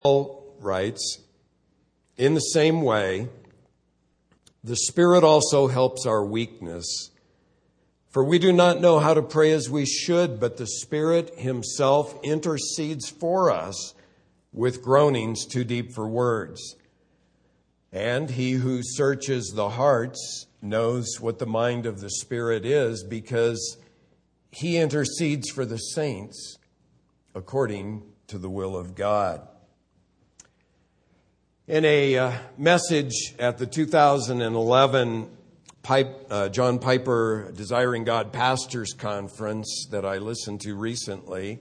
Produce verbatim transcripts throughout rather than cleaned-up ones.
Paul writes, in the same way, the Spirit also helps our weakness. For we do not know how to pray as we should, but the Spirit himself intercedes for us with groanings too deep for words. And he who searches the hearts knows what the mind of the Spirit is, because he intercedes for the saints according to the will of God. In a uh, message at the two thousand eleven Pipe, uh, John Piper Desiring God Pastors Conference that I listened to recently,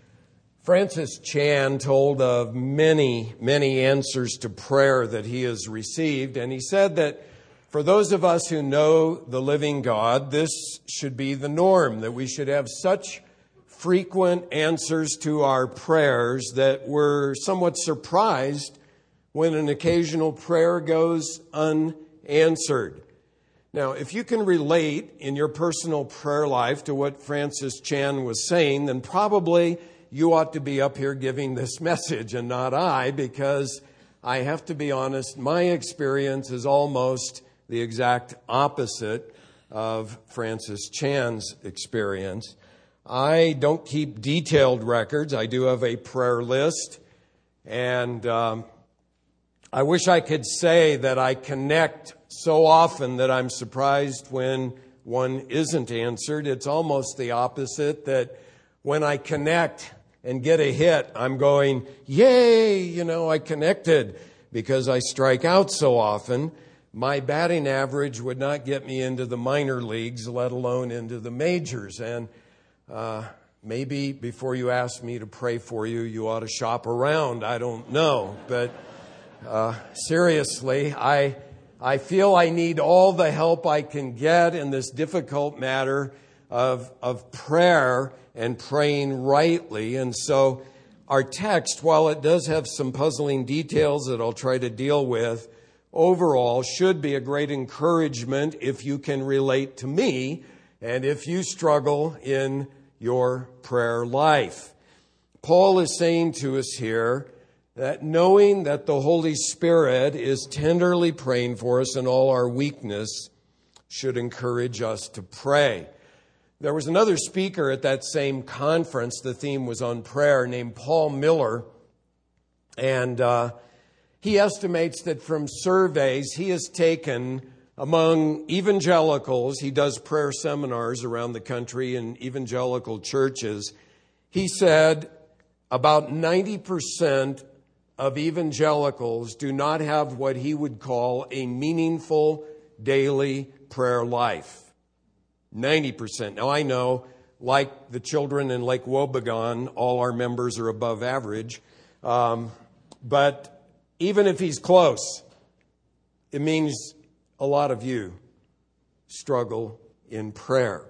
Francis Chan told of many, many answers to prayer that he has received. And he said that for those of us who know the living God, this should be the norm, that we should have such frequent answers to our prayers that we're somewhat surprised when an occasional prayer goes unanswered. Now, if you can relate in your personal prayer life to what Francis Chan was saying, then probably you ought to be up here giving this message and not I, because I have to be honest, my experience is almost the exact opposite of Francis Chan's experience. I don't keep detailed records. I do have a prayer list, and um, I wish I could say that I connect so often that I'm surprised when one isn't answered. It's almost the opposite, that when I connect and get a hit, I'm going, yay, you know, I connected, because I strike out so often. My batting average would not get me into the minor leagues, let alone into the majors. And uh, maybe before you ask me to pray for you, you ought to shop around. I don't know. But uh, seriously, I I feel I need all the help I can get in this difficult matter of of prayer and praying rightly. And so our text, while it does have some puzzling details that I'll try to deal with, overall should be a great encouragement if you can relate to me and if you struggle in your prayer life. Paul is saying to us here that knowing that the Holy Spirit is tenderly praying for us in all our weakness should encourage us to pray. There was another speaker at that same conference, the theme was on prayer, named Paul Miller, and uh, he estimates that from surveys he has taken among evangelicals, he does prayer seminars around the country in evangelical churches, he said about ninety percent of evangelicals do not have what he would call a meaningful daily prayer life. ninety percent. Now I know, like the children in Lake Wobegon, all our members are above average. Um, but even if he's close, it means a lot of you struggle in prayer.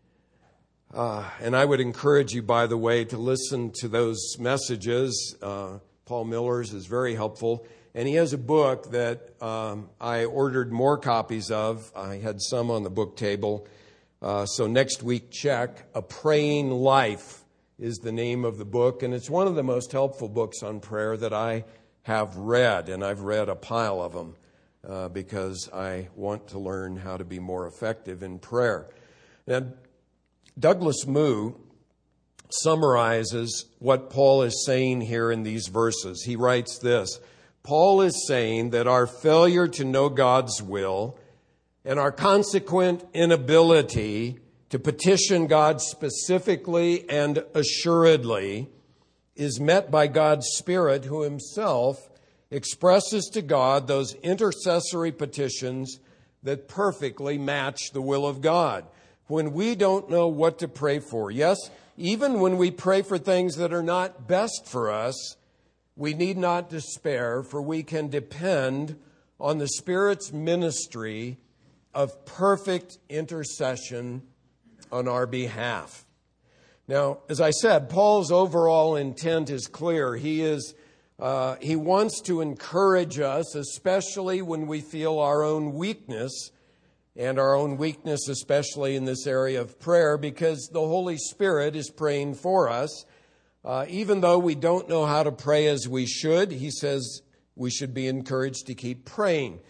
Uh, and I would encourage you, by the way, to listen to those messages. Uh, Paul Miller's is very helpful. And he has a book that um, I ordered more copies of. I had some on the book table. Uh, so next week, check. A Praying Life is the name of the book. And it's one of the most helpful books on prayer that I have read. And I've read a pile of them uh, because I want to learn how to be more effective in prayer. Now, Douglas Moo summarizes what Paul is saying here in these verses. He writes this: Paul is saying that our failure to know God's will and our consequent inability to petition God specifically and assuredly is met by God's Spirit, who himself expresses to God those intercessory petitions that perfectly match the will of God. When we don't know what to pray for, yes, even when we pray for things that are not best for us, we need not despair, for we can depend on the Spirit's ministry of perfect intercession on our behalf. Now, as I said, Paul's overall intent is clear. He is uh, he wants to encourage us, especially when we feel our own weakness, and our own weakness, especially in this area of prayer, because the Holy Spirit is praying for us. Uh, even though we don't know how to pray as we should, he says we should be encouraged to keep praying.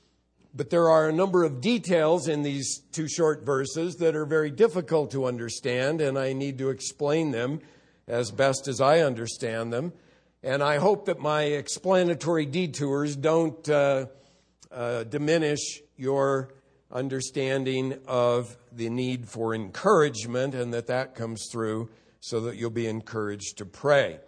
But there are a number of details in these two short verses that are very difficult to understand, and I need to explain them as best as I understand them. And I hope that my explanatory detours don't uh, uh, diminish your understanding of the need for encouragement, and that that comes through so that you'll be encouraged to pray.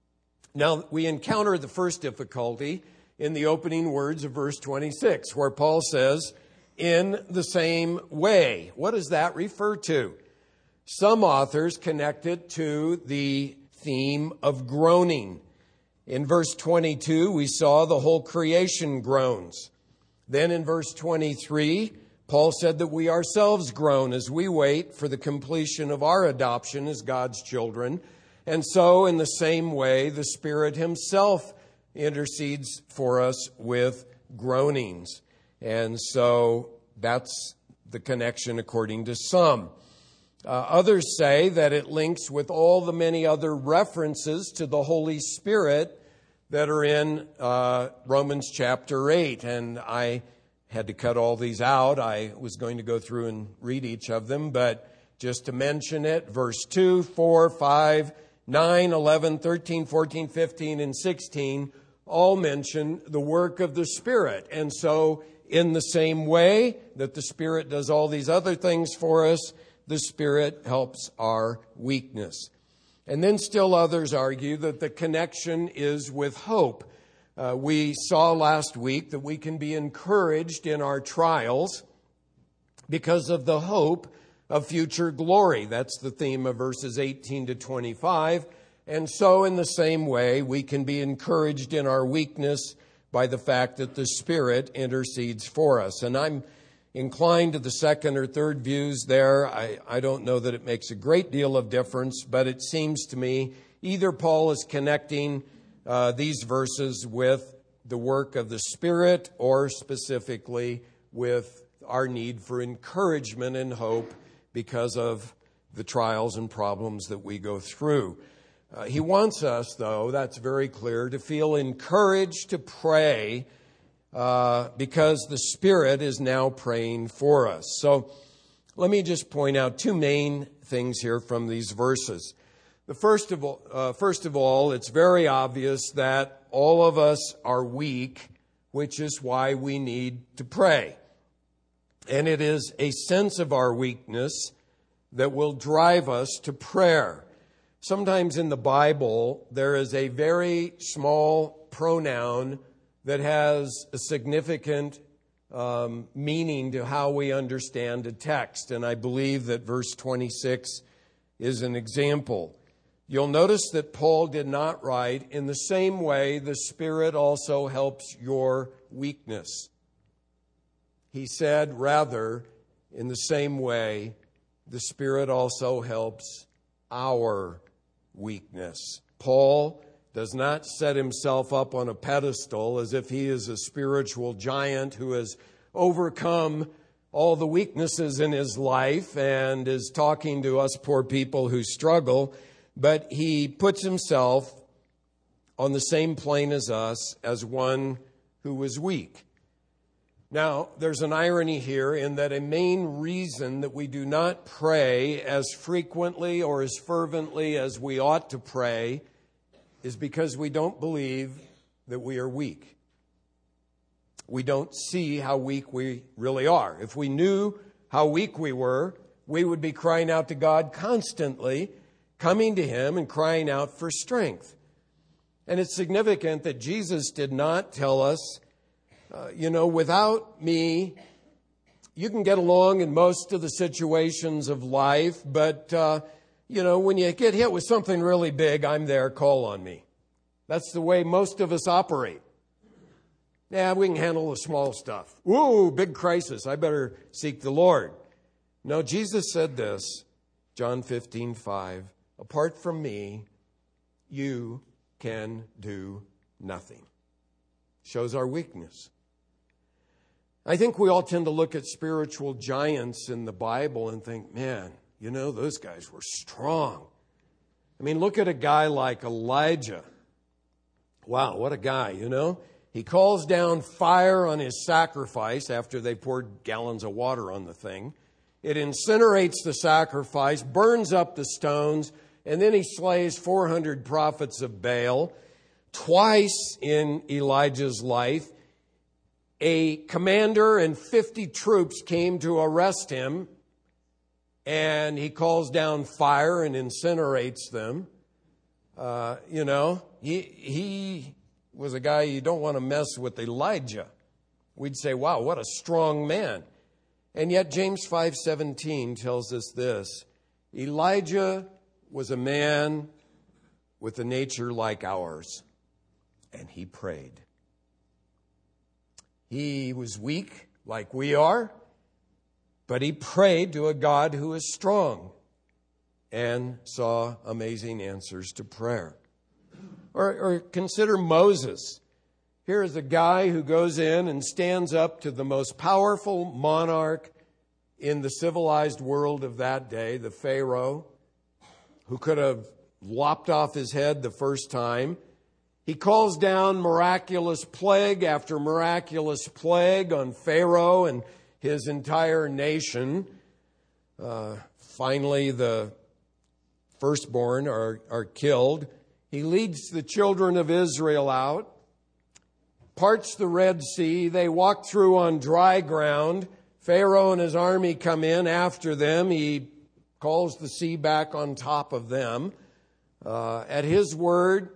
Now, we encounter the first difficulty in the opening words of verse twenty-six, where Paul says, in the same way. What does that refer to? Some authors connect it to the theme of groaning. In verse twenty-two, we saw the whole creation groans. Then in verse twenty-three, Paul said that we ourselves groan as we wait for the completion of our adoption as God's children. And so, in the same way, the Spirit himself intercedes for us with groanings. And so, that's the connection according to some. Uh, others say that it links with all the many other references to the Holy Spirit that are in uh, Romans chapter eight. And I had to cut all these out. I was going to go through and read each of them, but just to mention it, verse two, four, five, nine, eleven, thirteen, fourteen, fifteen, and sixteen all mention the work of the Spirit. And so, in the same way that the Spirit does all these other things for us, the Spirit helps our weakness. And then still others argue that the connection is with hope. Uh, we saw last week that we can be encouraged in our trials because of the hope of future glory. That's the theme of verses eighteen to twenty-five. And so in the same way, we can be encouraged in our weakness by the fact that the Spirit intercedes for us. And I'm inclined to the second or third views there. I, I don't know that it makes a great deal of difference, but it seems to me either Paul is connecting uh, these verses with the work of the Spirit or specifically with our need for encouragement and hope because of the trials and problems that we go through. Uh, he wants us, though, that's very clear, to feel encouraged to pray uh, because the Spirit is now praying for us. So let me just point out two main things here from these verses. The first of all, uh, first of all, it's very obvious that all of us are weak, which is why we need to pray. And it is a sense of our weakness that will drive us to prayer. Sometimes in the Bible, there is a very small pronoun that has a significant um, meaning to how we understand a text. And I believe that verse twenty-six is an example. You'll notice that Paul did not write, in the same way the Spirit also helps your weakness. He said, rather, in the same way, the Spirit also helps our weakness. Paul does not set himself up on a pedestal as if he is a spiritual giant who has overcome all the weaknesses in his life and is talking to us poor people who struggle, but he puts himself on the same plane as us as one who was weak. Now, there's an irony here in that a main reason that we do not pray as frequently or as fervently as we ought to pray is because we don't believe that we are weak. We don't see how weak we really are. If we knew how weak we were, we would be crying out to God constantly, coming to Him and crying out for strength. And it's significant that Jesus did not tell us, Uh, you know, without me, you can get along in most of the situations of life, but, uh, you know, when you get hit with something really big, I'm there, call on me. That's the way most of us operate. Yeah, we can handle the small stuff. Ooh, big crisis, I better seek the Lord. No, Jesus said this, John fifteen five, apart from me, you can do nothing. Shows our weakness. I think we all tend to look at spiritual giants in the Bible and think, man, you know, those guys were strong. I mean, look at a guy like Elijah. Wow, what a guy, you know? He calls down fire on his sacrifice after they poured gallons of water on the thing. It incinerates the sacrifice, burns up the stones, and then he slays four hundred prophets of Baal. Twice in Elijah's life, a commander and fifty troops came to arrest him, and he calls down fire and incinerates them. Uh, you know, he, he was a guy you don't want to mess with Elijah. We'd say, wow, what a strong man. And yet James five seventeen tells us this: Elijah was a man with a nature like ours, and he prayed. He was weak like we are, but he prayed to a God who is strong and saw amazing answers to prayer. Or, or consider Moses. Here is a guy who goes in and stands up to the most powerful monarch in the civilized world of that day, the Pharaoh, who could have lopped off his head the first time. He calls down miraculous plague after miraculous plague on Pharaoh and his entire nation. Uh, finally, the firstborn are, are killed. He leads the children of Israel out, parts the Red Sea. They walk through on dry ground. Pharaoh and his army come in after them. He calls the sea back on top of them. Uh, at his word,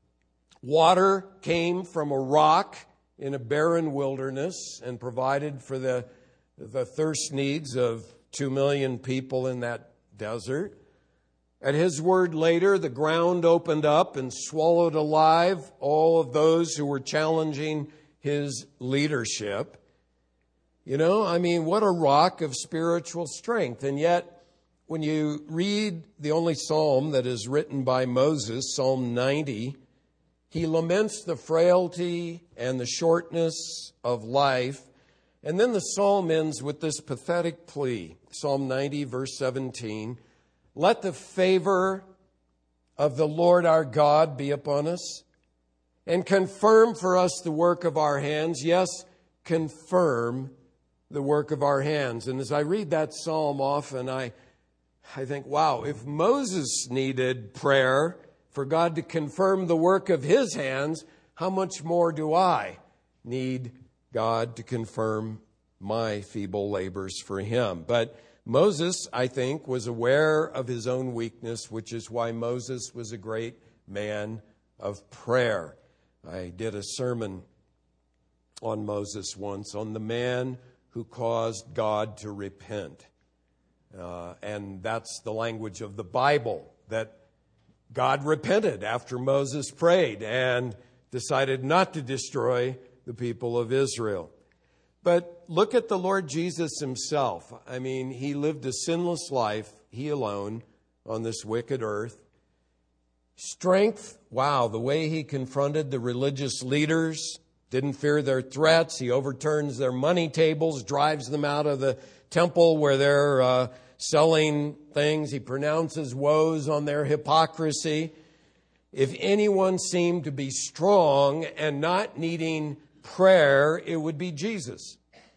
water came from a rock in a barren wilderness and provided for the, the thirst needs of two million people in that desert. At his word later, the ground opened up and swallowed alive all of those who were challenging his leadership. You know, I mean, what a rock of spiritual strength. And yet, when you read the only psalm that is written by Moses, Psalm ninety, he laments the frailty and the shortness of life. And then the psalm ends with this pathetic plea. Psalm ninety, verse seventeen. Let the favor of the Lord our God be upon us, and confirm for us the work of our hands. Yes, confirm the work of our hands. And as I read that psalm often, I, I think, wow, if Moses needed prayer for God to confirm the work of his hands, how much more do I need God to confirm my feeble labors for him? But Moses, I think, was aware of his own weakness, which is why Moses was a great man of prayer. I did a sermon on Moses once, on the man who caused God to repent. Uh, and that's the language of the Bible, that God repented after Moses prayed and decided not to destroy the people of Israel. But look at the Lord Jesus himself. I mean, he lived a sinless life, he alone, on this wicked earth. Strength, wow, the way he confronted the religious leaders, didn't fear their threats. He overturns their money tables, drives them out of the temple where they're uh, selling things. He pronounces woes on their hypocrisy. If anyone seemed to be strong and not needing prayer, it would be Jesus.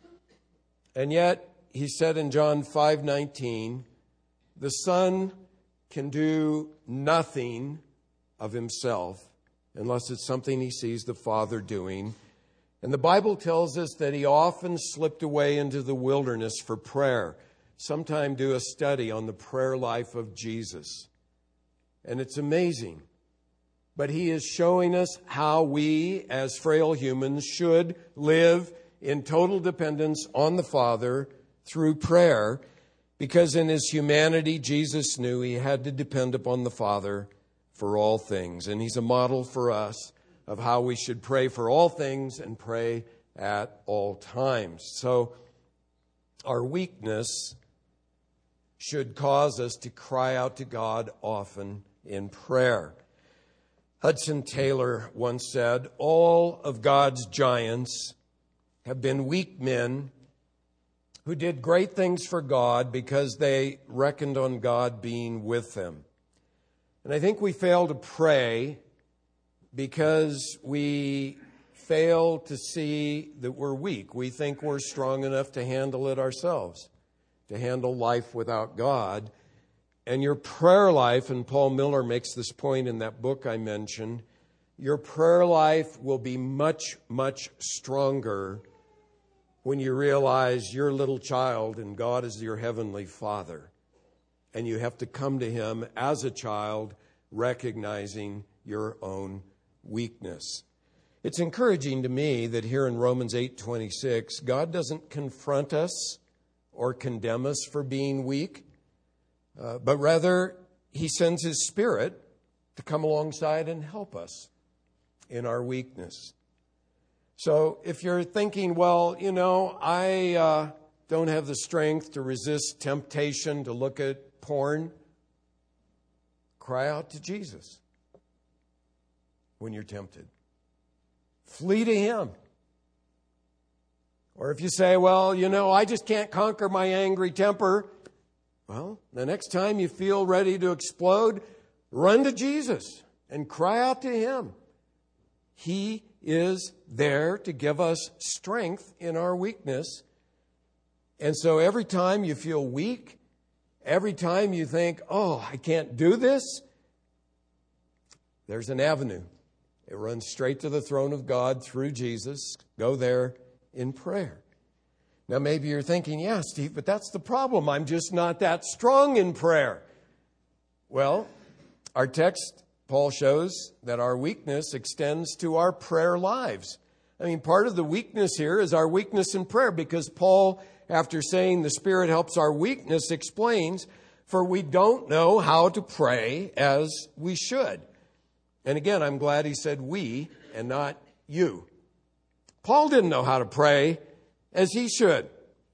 And yet, he said in John five nineteen, the Son can do nothing of himself unless it's something he sees the Father doing. And the Bible tells us that he often slipped away into the wilderness for prayer. Sometime do a study on the prayer life of Jesus. And it's amazing. But he is showing us how we, as frail humans, should live in total dependence on the Father through prayer, because in his humanity, Jesus knew he had to depend upon the Father for all things. And he's a model for us of how we should pray for all things and pray at all times. So our weakness should cause us to cry out to God often in prayer. Hudson Taylor once said, all of God's giants have been weak men who did great things for God because they reckoned on God being with them. And I think we fail to pray because we fail to see that we're weak. We think we're strong enough to handle it ourselves, to handle life without God. And your prayer life, and Paul Miller makes this point in that book I mentioned, your prayer life will be much, much stronger when you realize you're a little child and God is your heavenly Father. And you have to come to Him as a child, recognizing your own weakness. It's encouraging to me that here in Romans eight twenty-six, God doesn't confront us or condemn us for being weak, uh, but rather He sends His Spirit to come alongside and help us in our weakness. So if you're thinking, well, you know, I uh, don't have the strength to resist temptation to look at porn, cry out to Jesus when you're tempted. Flee to Him. Or if you say, well, you know, I just can't conquer my angry temper, well, the next time you feel ready to explode, run to Jesus and cry out to Him. He is there to give us strength in our weakness. And so every time you feel weak, every time you think, oh, I can't do this, there's an avenue. It runs straight to the throne of God through Jesus. Go there in prayer. Now, maybe you're thinking, yeah, Steve, but that's the problem. I'm just not that strong in prayer. Well, our text, Paul shows that our weakness extends to our prayer lives. I mean, part of the weakness here is our weakness in prayer, because Paul, after saying the Spirit helps our weakness, explains, for we don't know how to pray as we should. And again, I'm glad he said we and not you. Paul didn't know how to pray as he should.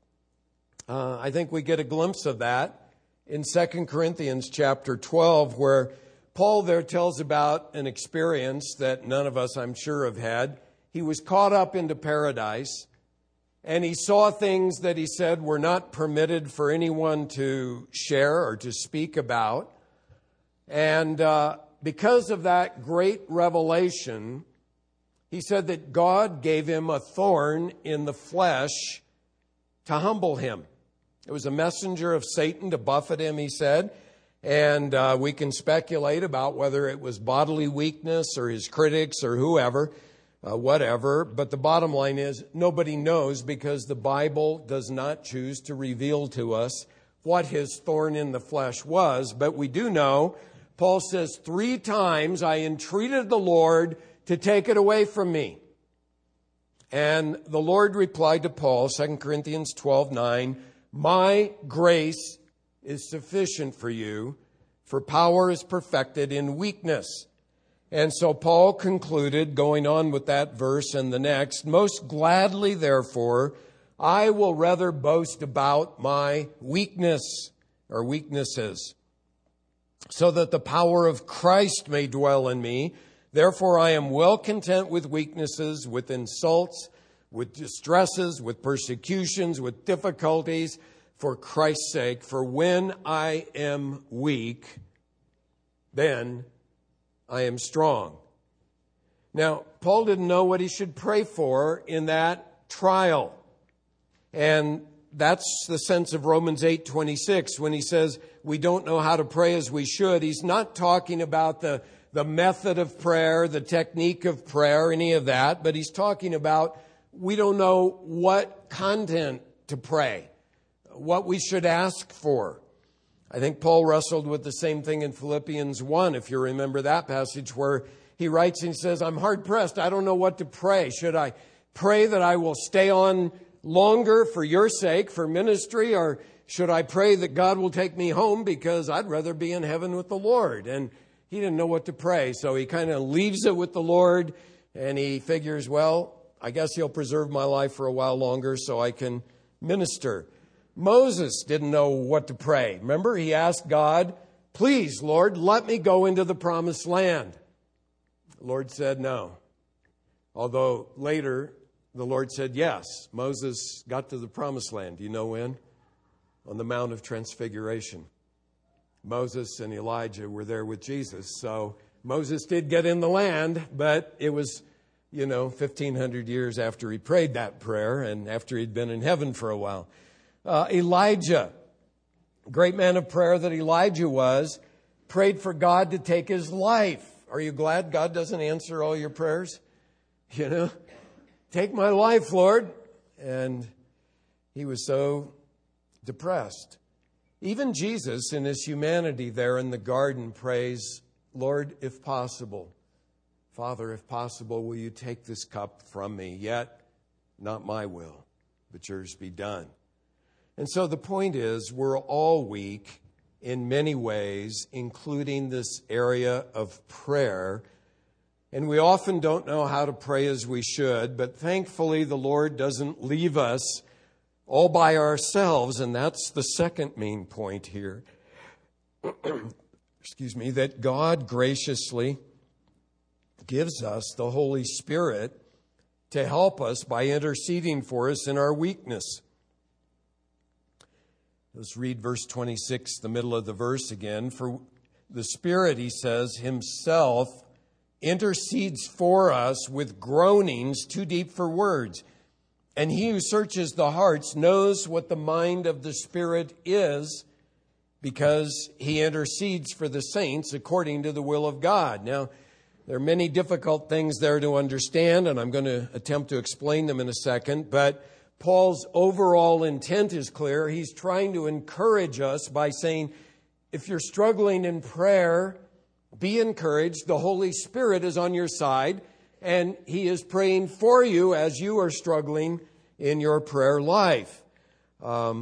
Uh, I think we get a glimpse of that in Second Corinthians chapter twelve, where Paul there tells about an experience that none of us, I'm sure, have had. He was caught up into paradise, and he saw things that he said were not permitted for anyone to share or to speak about. And uh, because of that great revelation, he said that God gave him a thorn in the flesh to humble him. It was a messenger of Satan to buffet him, he said. And uh, we can speculate about whether it was bodily weakness or his critics or whoever, uh, whatever. But the bottom line is nobody knows, because the Bible does not choose to reveal to us what his thorn in the flesh was. But we do know, Paul says, three times I entreated the Lord to take it away from me. And the Lord replied to Paul, Second Corinthians twelve nine, my grace is sufficient for you, for power is perfected in weakness. And so Paul concluded, going on with that verse and the next, most gladly, therefore, I will rather boast about my weakness or weaknesses, so that the power of Christ may dwell in me. Therefore, I am well content with weaknesses, with insults, with distresses, with persecutions, with difficulties, for Christ's sake. For when I am weak, then I am strong. Now, Paul didn't know what he should pray for in that trial. And that's the sense of Romans eight twenty-six when he says we don't know how to pray as we should. He's not talking about the, the method of prayer, the technique of prayer, any of that, but he's talking about we don't know what content to pray, what we should ask for. I think Paul wrestled with the same thing in Philippians one, if you remember that passage, where he writes and says, I'm hard-pressed. I don't know what to pray. Should I pray that I will stay on longer for your sake, for ministry, or should I pray that God will take me home because I'd rather be in heaven with the Lord? And he didn't know what to pray, so he kind of leaves it with the Lord, and he figures, well, I guess he'll preserve my life for a while longer so I can minister. Moses didn't know what to pray. Remember, he asked God, please, Lord, let me go into the promised land. The Lord said no. Although later, the Lord said yes. Moses got to the promised land. Do you know when? On the Mount of Transfiguration. Moses and Elijah were there with Jesus. So Moses did get in the land, but it was, you know, fifteen hundred years after he prayed that prayer and after he'd been in heaven for a while. Uh, Elijah, great man of prayer that Elijah was, prayed for God to take his life. Are you glad God doesn't answer all your prayers? You know, take my life, Lord. And he was so depressed. Even Jesus in his humanity there in the garden prays, Lord, if possible, Father, if possible, will you take this cup from me? Yet not my will, but yours be done. And so the point is, we're all weak in many ways, including this area of prayer. And we often don't know how to pray as we should, but thankfully the Lord doesn't leave us all by ourselves, and that's the second main point here. Excuse me, that God graciously gives us the Holy Spirit to help us by interceding for us in our weakness. Let's read verse twenty-six, the middle of the verse again. For the Spirit, he says, himself intercedes for us with groanings too deep for words. And he who searches the hearts knows what the mind of the Spirit is, because he intercedes for the saints according to the will of God. Now, there are many difficult things there to understand, and I'm going to attempt to explain them in a second. But Paul's overall intent is clear. He's trying to encourage us by saying, if you're struggling in prayer, be encouraged. The Holy Spirit is on your side, and he is praying for you as you are struggling in your prayer life. Um,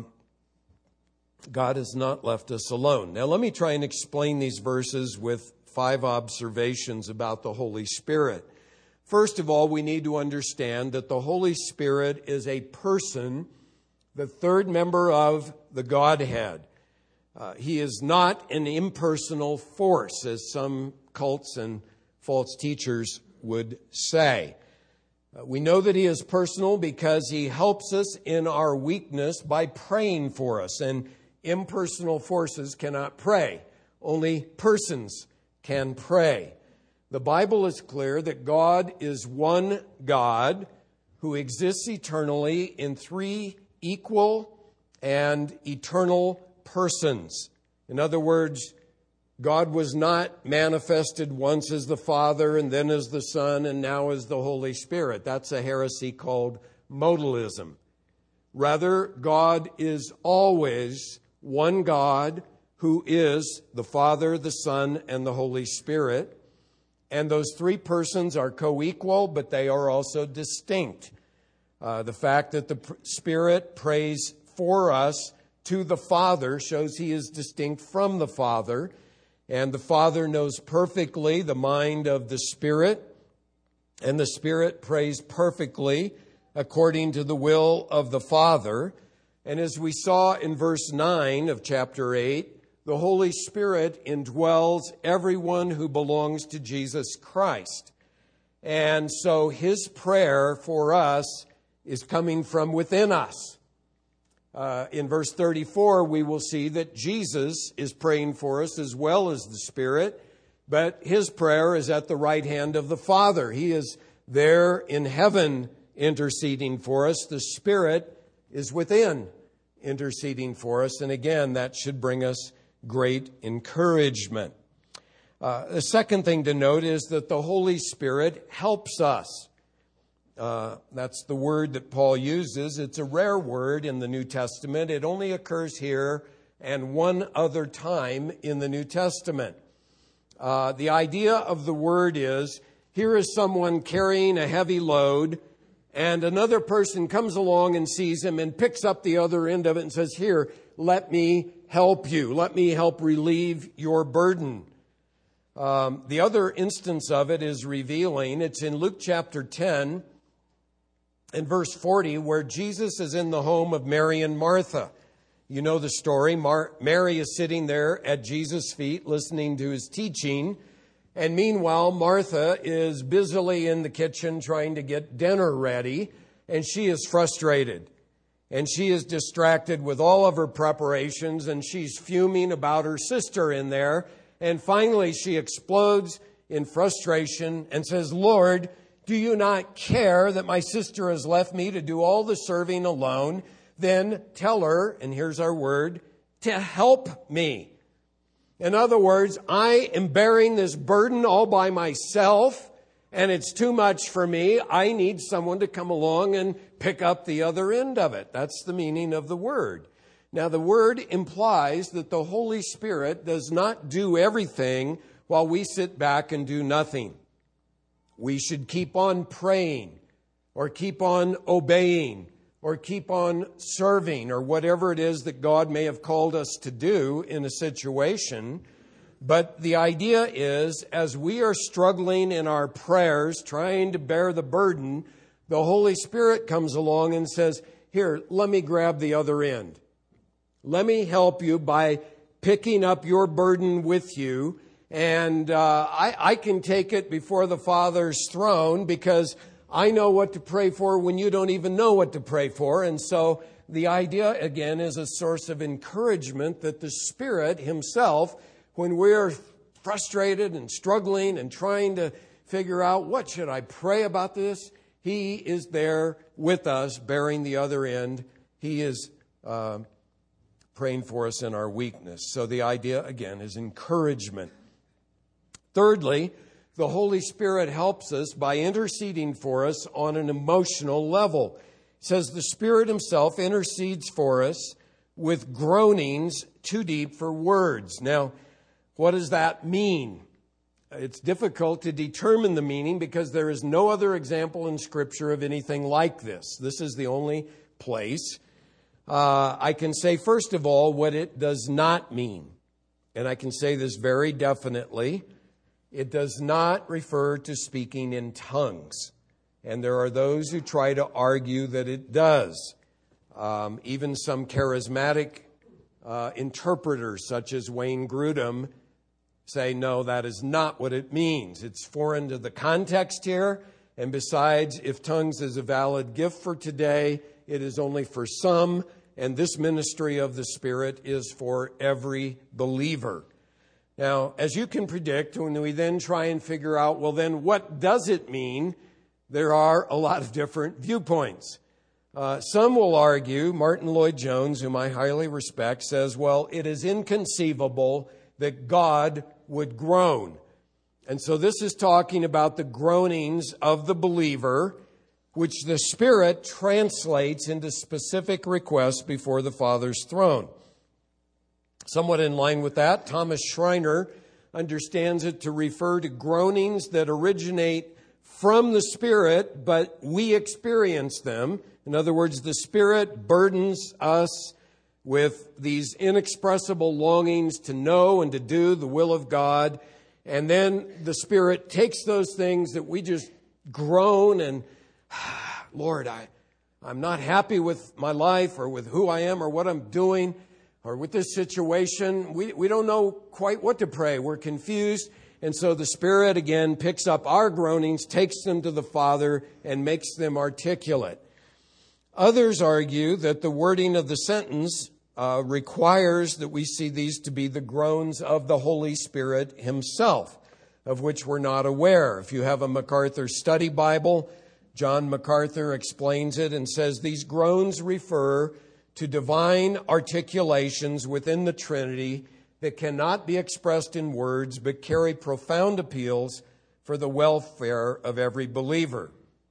God has not left us alone. Now, let me try and explain these verses with five observations about the Holy Spirit. First of all, we need to understand that the Holy Spirit is a person, the third member of the Godhead. Uh, he is not an impersonal force, as some cults and false teachers would say. Uh, we know that he is personal because he helps us in our weakness by praying for us. And impersonal forces cannot pray. Only persons can pray. The Bible is clear that God is one God who exists eternally in three equal and eternal persons. In other words, God was not manifested once as the Father and then as the Son and now as the Holy Spirit. That's a heresy called modalism. Rather, God is always one God who is the Father, the Son, and the Holy Spirit. And those three persons are co-equal, but they are also distinct. Uh, the fact that the Spirit prays for us to the Father shows he is distinct from the Father. And the Father knows perfectly the mind of the Spirit. And the Spirit prays perfectly according to the will of the Father. And as we saw in verse nine of chapter eight, the Holy Spirit indwells everyone who belongs to Jesus Christ. And so his prayer for us is coming from within us. Uh, in verse thirty-four, we will see that Jesus is praying for us as well as the Spirit, but his prayer is at the right hand of the Father. He is there in heaven interceding for us. The Spirit is within interceding for us. And again, that should bring us great encouragement. Uh, the second thing to note is that the Holy Spirit helps us. Uh, that's the word that Paul uses. It's a rare word in the New Testament. It only occurs here and one other time in the New Testament. Uh, the idea of the word is, here is someone carrying a heavy load, and another person comes along and sees him and picks up the other end of it and says, here, let me help you. Let me help relieve your burden. Um, the other instance of it is revealing. It's in Luke chapter ten and verse forty, where Jesus is in the home of Mary and Martha. You know the story. Mar- Mary is sitting there at Jesus' feet listening to his teaching. And meanwhile, Martha is busily in the kitchen trying to get dinner ready, and she is frustrated. And she is distracted with all of her preparations, and she's fuming about her sister in there. And finally, she explodes in frustration and says, "Lord, do you not care that my sister has left me to do all the serving alone? Then tell her," and here's our word, "to help me." In other words, I am bearing this burden all by myself, and it's too much for me. I need someone to come along and pick up the other end of it. That's the meaning of the word. Now, the word implies that the Holy Spirit does not do everything while we sit back and do nothing. We should keep on praying, or keep on obeying, or keep on serving, or whatever it is that God may have called us to do in a situation. But the idea is, as we are struggling in our prayers, trying to bear the burden, the Holy Spirit comes along and says, "Here, let me grab the other end. Let me help you by picking up your burden with you. And uh, I, I can take it before the Father's throne because I know what to pray for when you don't even know what to pray for." And so the idea, again, is a source of encouragement that the Spirit Himself, when we're frustrated and struggling and trying to figure out, what should I pray about this? He is there with us, bearing the other end. He is uh, praying for us in our weakness. So the idea, again, is encouragement. Thirdly, the Holy Spirit helps us by interceding for us on an emotional level. It says the Spirit Himself intercedes for us with groanings too deep for words. Now, what does that mean? It's difficult to determine the meaning because there is no other example in Scripture of anything like this. This is the only place. Uh, I can say, first of all, what it does not mean. And I can say this very definitely. It does not refer to speaking in tongues. And there are those who try to argue that it does. Um, even some charismatic uh, interpreters, such as Wayne Grudem, say, no, that is not what it means. It's foreign to the context here. And besides, if tongues is a valid gift for today, it is only for some. And this ministry of the Spirit is for every believer. Now, as you can predict, when we then try and figure out, well, then what does it mean? There are a lot of different viewpoints. Uh, some will argue, Martin Lloyd-Jones, whom I highly respect, says, well, it is inconceivable that God would groan. And so this is talking about the groanings of the believer, which the Spirit translates into specific requests before the Father's throne. Somewhat in line with that, Thomas Schreiner understands it to refer to groanings that originate from the Spirit, but we experience them. In other words, the Spirit burdens us with these inexpressible longings to know and to do the will of God. And then the Spirit takes those things that we just groan and, Lord, I, I'm not happy with my life or with who I am or what I'm doing or with this situation. We, we don't know quite what to pray. We're confused. And so the Spirit, again, picks up our groanings, takes them to the Father, and makes them articulate. Others argue that the wording of the sentence uh, requires that we see these to be the groans of the Holy Spirit Himself, of which we're not aware. If you have a MacArthur Study Bible, John MacArthur explains it and says these groans refer to divine articulations within the Trinity that cannot be expressed in words but carry profound appeals for the welfare of every believer.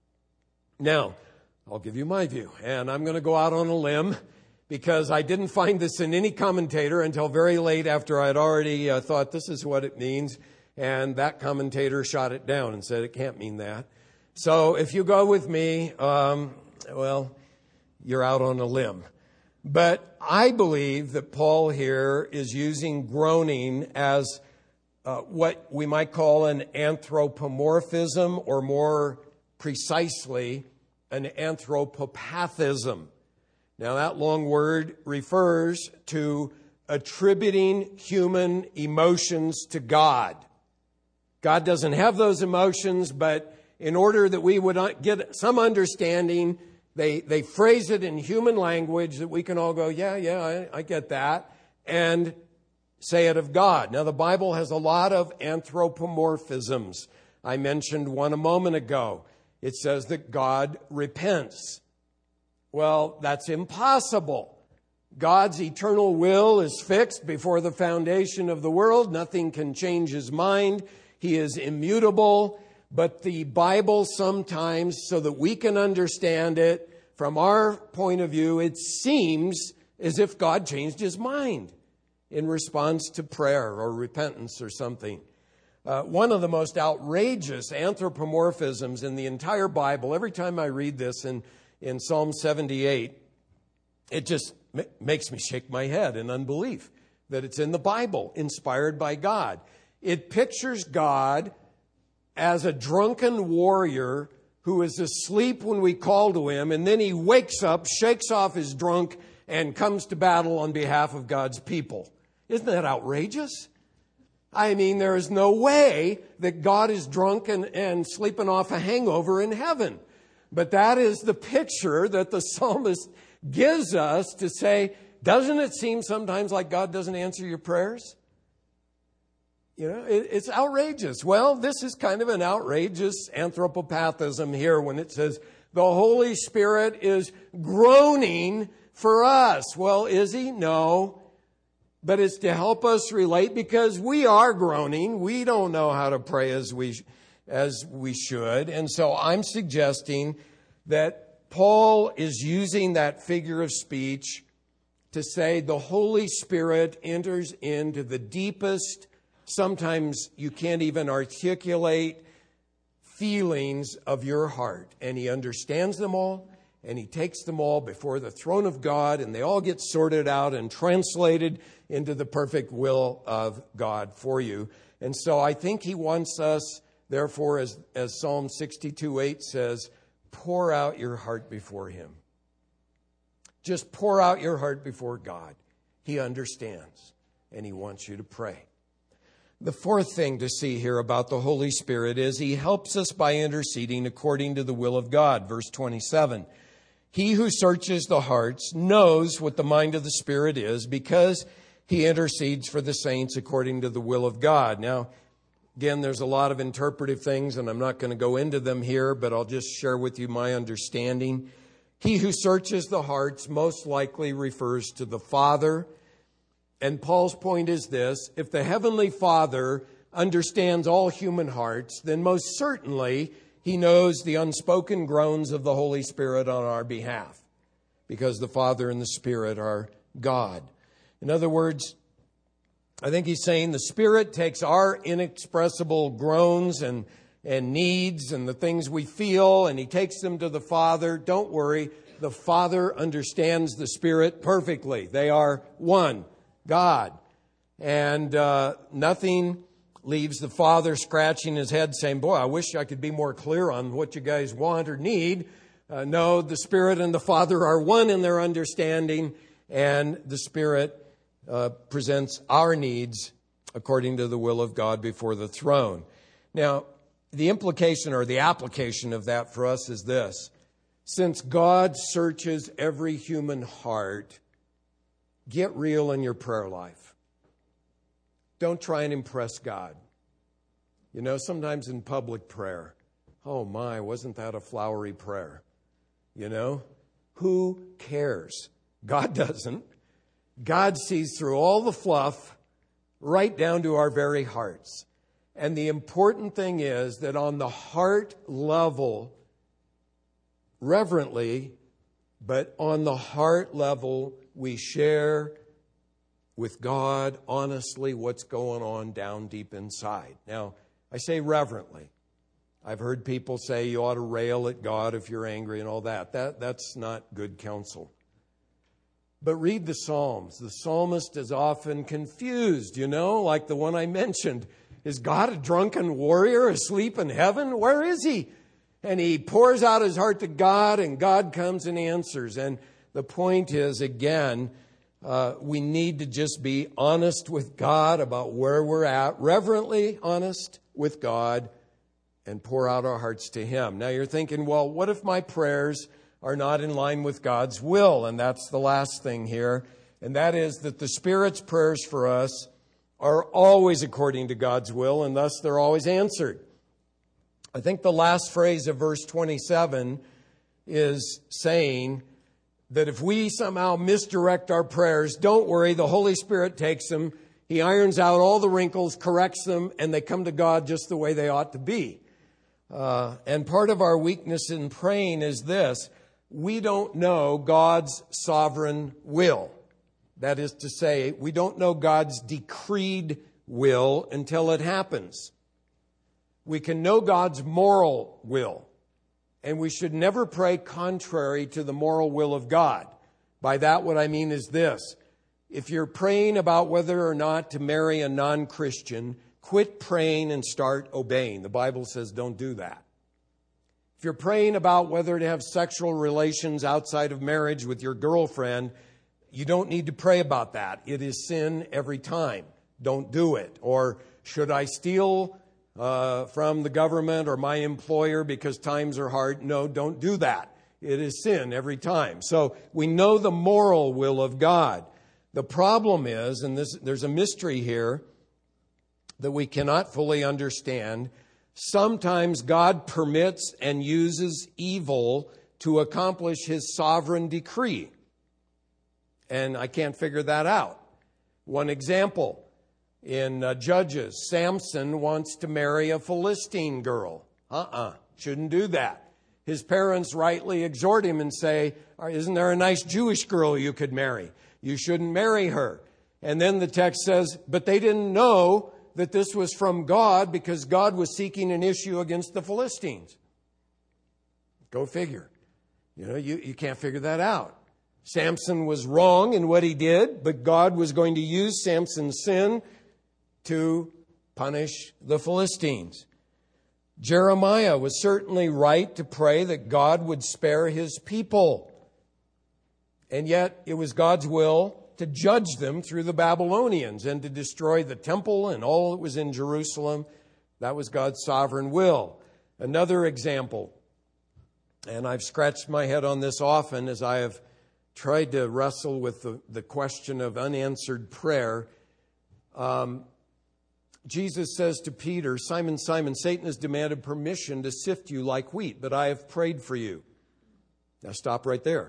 Now, I'll give you my view, and I'm going to go out on a limb because I didn't find this in any commentator until very late after I had already uh, thought this is what it means, and that commentator shot it down and said it can't mean that. So if you go with me, um, well, you're out on a limb. But I believe that Paul here is using groaning as uh, what we might call an anthropomorphism, or more precisely, an anthropopathism. Now, that long word refers to attributing human emotions to God. God doesn't have those emotions, but in order that we would get some understanding, They, they phrase it in human language that we can all go, yeah, yeah, I, I get that, and say it of God. Now, the Bible has a lot of anthropomorphisms. I mentioned one a moment ago. It says that God repents. Well, that's impossible. God's eternal will is fixed before the foundation of the world. Nothing can change his mind. He is immutable. But the Bible sometimes, so that we can understand it, from our point of view, it seems as if God changed his mind in response to prayer or repentance or something. Uh, one of the most outrageous anthropomorphisms in the entire Bible, every time I read this in, in Psalm seventy-eight, it just m- makes me shake my head in unbelief that it's in the Bible, inspired by God. It pictures God as a drunken warrior who is asleep when we call to him, and then he wakes up, shakes off his drunk, and comes to battle on behalf of God's people. Isn't that outrageous? I mean, there is no way that God is drunk and, and sleeping off a hangover in heaven. But that is the picture that the psalmist gives us to say, doesn't it seem sometimes like God doesn't answer your prayers? You know, it, it's outrageous. Well, this is kind of an outrageous anthropopathism here when it says the Holy Spirit is groaning for us. Well, is he? No. But it's to help us relate because we are groaning. We don't know how to pray as we, as we should. And so I'm suggesting that Paul is using that figure of speech to say the Holy Spirit enters into the deepest, sometimes you can't even articulate, feelings of your heart. And he understands them all, and he takes them all before the throne of God, and they all get sorted out and translated into the perfect will of God for you. And so I think he wants us, therefore, as, as Psalm sixty-two eight says, pour out your heart before him. Just pour out your heart before God. He understands, and he wants you to pray. The fourth thing to see here about the Holy Spirit is he helps us by interceding according to the will of God. Verse twenty-seven, he who searches the hearts knows what the mind of the Spirit is because he intercedes for the saints according to the will of God. Now, again, there's a lot of interpretive things, and I'm not going to go into them here, but I'll just share with you my understanding. He who searches the hearts most likely refers to the Father. And Paul's point is this: if the Heavenly Father understands all human hearts, then most certainly he knows the unspoken groans of the Holy Spirit on our behalf, because the Father and the Spirit are God. In other words, I think he's saying the Spirit takes our inexpressible groans and, and needs and the things we feel, and he takes them to the Father. Don't worry, the Father understands the Spirit perfectly. They are one, God. And uh, nothing leaves the Father scratching his head saying, boy, I wish I could be more clear on what you guys want or need. Uh, no, the Spirit and the Father are one in their understanding, and the Spirit uh, presents our needs according to the will of God before the throne. Now, the implication or the application of that for us is this: since God searches every human heart, get real in your prayer life. Don't try and impress God. You know, sometimes in public prayer, oh my, wasn't that a flowery prayer? You know, who cares? God doesn't. God sees through all the fluff right down to our very hearts. And the important thing is that on the heart level, reverently, but on the heart level, we share with God honestly what's going on down deep inside. Now, I say reverently. I've heard people say you ought to rail at God if you're angry and all that. That that's not good counsel. But read the Psalms. The psalmist is often confused, you know, like the one I mentioned. Is God a drunken warrior asleep in heaven? Where is he? And he pours out his heart to God, and God comes and answers. And the point is, again, uh, we need to just be honest with God about where we're at, reverently honest with God, and pour out our hearts to him. Now you're thinking, well, what if my prayers are not in line with God's will. And that's the last thing here. And that is that the Spirit's prayers for us are always according to God's will, and thus they're always answered. I think the last phrase of verse twenty-seven is saying that if we somehow misdirect our prayers, don't worry, the Holy Spirit takes them, He irons out all the wrinkles, corrects them, and they come to God just the way they ought to be. Uh, and part of our weakness in praying is this: we don't know God's sovereign will. That is to say, we don't know God's decreed will until it happens. We can know God's moral will, and we should never pray contrary to the moral will of God. By that, what I mean is this: if you're praying about whether or not to marry a non-Christian, quit praying and start obeying. The Bible says don't do that. If you're praying about whether to have sexual relations outside of marriage with your girlfriend, you don't need to pray about that. It is sin every time. Don't do it. Or should I steal uh, from the government or my employer because times are hard? No, don't do that. It is sin every time. So we know the moral will of God. The problem is, and this, there's a mystery here that we cannot fully understand, sometimes God permits and uses evil to accomplish His sovereign decree. And I can't figure that out. One example, in uh, Judges, Samson wants to marry a Philistine girl. Uh-uh, shouldn't do that. His parents rightly exhort him and say, isn't there a nice Jewish girl you could marry? You shouldn't marry her. And then the text says, but they didn't know that this was from God because God was seeking an issue against the Philistines. Go figure. You know, you, you can't figure that out. Samson was wrong in what he did, but God was going to use Samson's sin to punish the Philistines. Jeremiah was certainly right to pray that God would spare his people. And yet it was God's will to judge them through the Babylonians and to destroy the temple and all that was in Jerusalem. That was God's sovereign will. Another example, and I've scratched my head on this often as I have tried to wrestle with the, the question of unanswered prayer. Um, Jesus says to Peter, Simon, Simon, Satan has demanded permission to sift you like wheat, but I have prayed for you. Now stop right there.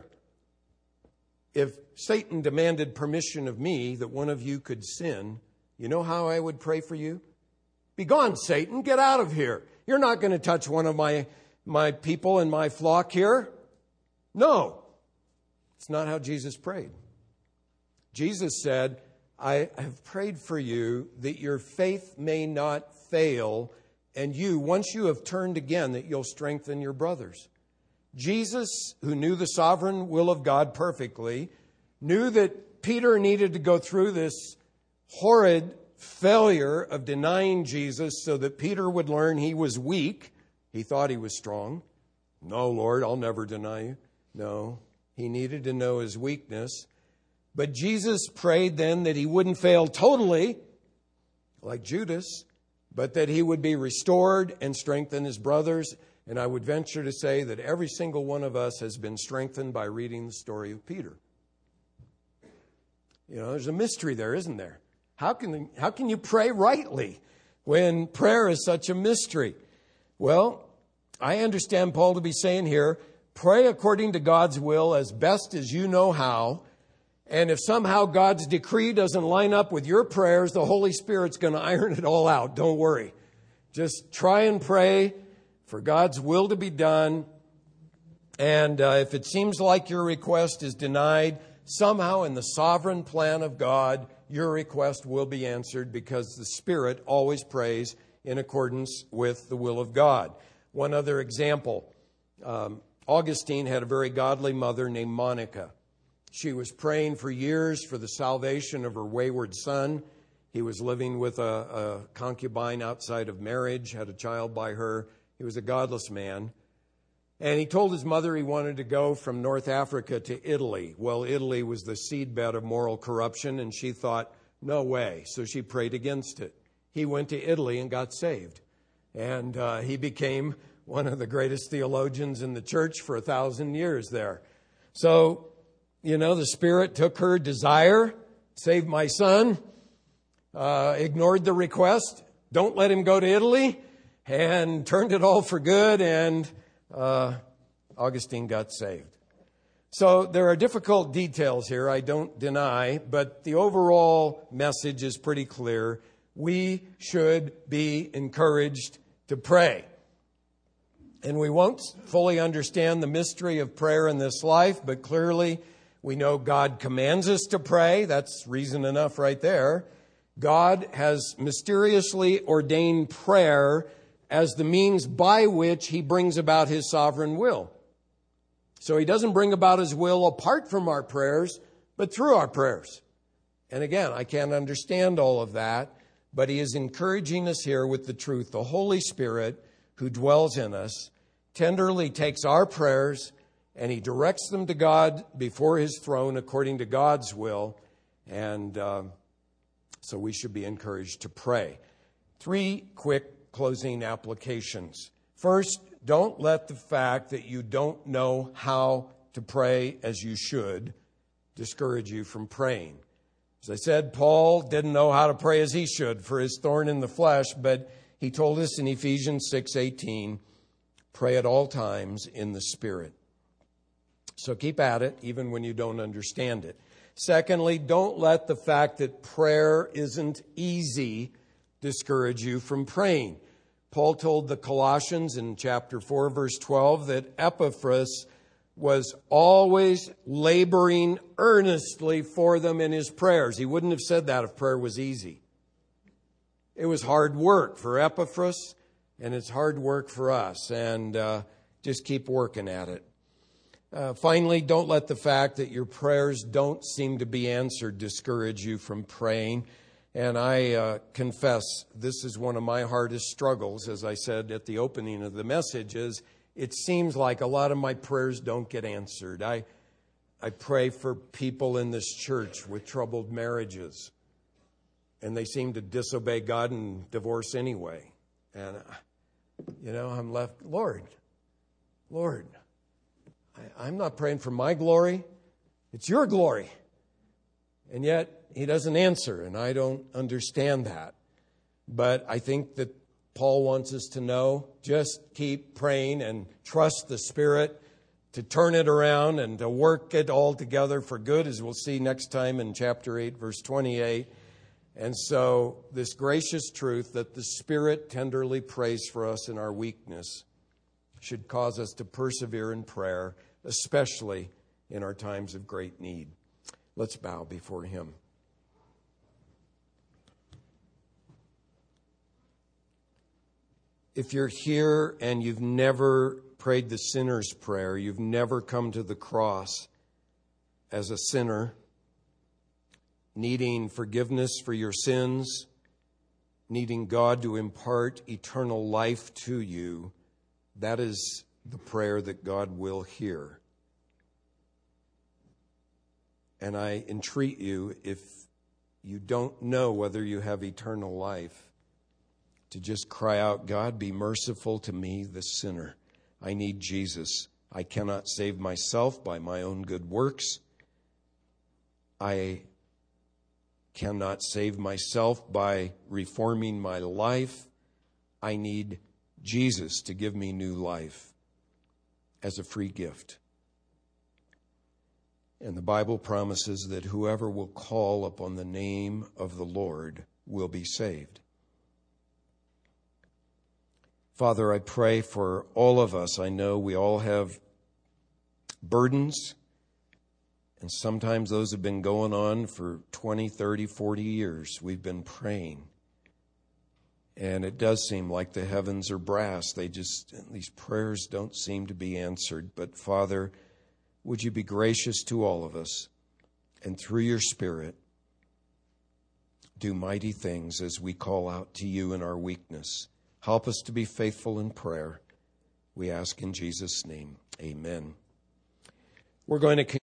If Satan demanded permission of me that one of you could sin, you know how I would pray for you? Be gone, Satan, get out of here. You're not going to touch one of my, my people in my flock here. No. It's not how Jesus prayed. Jesus said, I have prayed for you that your faith may not fail, and you, once you have turned again, that you'll strengthen your brothers. Jesus, who knew the sovereign will of God perfectly, knew that Peter needed to go through this horrid failure of denying Jesus so that Peter would learn he was weak. He thought he was strong. No, Lord, I'll never deny you. No. He needed to know his weakness. But Jesus prayed then that he wouldn't fail totally, like Judas, but that he would be restored and strengthen his brothers. And I would venture to say that every single one of us has been strengthened by reading the story of Peter. You know, there's a mystery there, isn't there? How can, how can you pray rightly when prayer is such a mystery? Well, I understand Paul to be saying here, pray according to God's will as best as you know how. And if somehow God's decree doesn't line up with your prayers, the Holy Spirit's going to iron it all out. Don't worry. Just try and pray for God's will to be done. And uh, if it seems like your request is denied, somehow in the sovereign plan of God, your request will be answered because the Spirit always prays in accordance with the will of God. One other example. Um, Augustine had a very godly mother named Monica. She was praying for years for the salvation of her wayward son. He was living with a, a concubine outside of marriage, had a child by her. He was a godless man. And he told his mother he wanted to go from North Africa to Italy. Well, Italy was the seedbed of moral corruption, and she thought, no way. So she prayed against it. He went to Italy and got saved. And uh, he became one of the greatest theologians in the church for a thousand years there. So, you know, the Spirit took her desire, saved my son, uh, ignored the request, don't let him go to Italy, and turned it all for good, and uh, Augustine got saved. So there are difficult details here, I don't deny, but the overall message is pretty clear. We should be encouraged to pray. And we won't fully understand the mystery of prayer in this life, but clearly we know God commands us to pray. That's reason enough right there. God has mysteriously ordained prayer as the means by which He brings about His sovereign will. So He doesn't bring about His will apart from our prayers, but through our prayers. And again, I can't understand all of that, but He is encouraging us here with the truth. The Holy Spirit, who dwells in us, tenderly takes our prayers and He directs them to God before His throne according to God's will. And uh, so we should be encouraged to pray. Three quick closing applications. First, don't let the fact that you don't know how to pray as you should discourage you from praying. As I said, Paul didn't know how to pray as he should for his thorn in the flesh, but he told us in Ephesians six eighteen, pray at all times in the Spirit. So keep at it, even when you don't understand it. Secondly, don't let the fact that prayer isn't easy discourage you from praying. Paul told the Colossians in chapter four, verse twelve, that Epaphras was always laboring earnestly for them in his prayers. He wouldn't have said that if prayer was easy. It was hard work for Epaphras, and it's hard work for us. And uh, just keep working at it. Uh, finally, don't let the fact that your prayers don't seem to be answered discourage you from praying. And I uh, confess this is one of my hardest struggles, as I said at the opening of the message, is it seems like a lot of my prayers don't get answered. I, I pray for people in this church with troubled marriages, and they seem to disobey God and divorce anyway. And, you know, I'm left, Lord, Lord, I, I'm not praying for my glory. It's your glory. And yet He doesn't answer, and I don't understand that. But I think that Paul wants us to know, just keep praying and trust the Spirit to turn it around and to work it all together for good, as we'll see next time in chapter eight, verse twenty-eight. And so this gracious truth that the Spirit tenderly prays for us in our weakness should cause us to persevere in prayer, especially in our times of great need. Let's bow before Him. If you're here and you've never prayed the sinner's prayer, you've never come to the cross as a sinner, needing forgiveness for your sins, needing God to impart eternal life to you, that is the prayer that God will hear. And I entreat you, if you don't know whether you have eternal life, to just cry out, God, be merciful to me, the sinner. I need Jesus. I cannot save myself by my own good works. I cannot save myself by reforming my life. I need Jesus to give me new life as a free gift. And the Bible promises that whoever will call upon the name of the Lord will be saved. Father, I pray for all of us. I know we all have burdens, and sometimes those have been going on for twenty, thirty, forty years. We've been praying. And it does seem like the heavens are brass. They just, these prayers don't seem to be answered. But Father, would you be gracious to all of us, and through your Spirit, do mighty things as we call out to you in our weakness. Help us to be faithful in prayer. We ask in Jesus' name. Amen. We're going to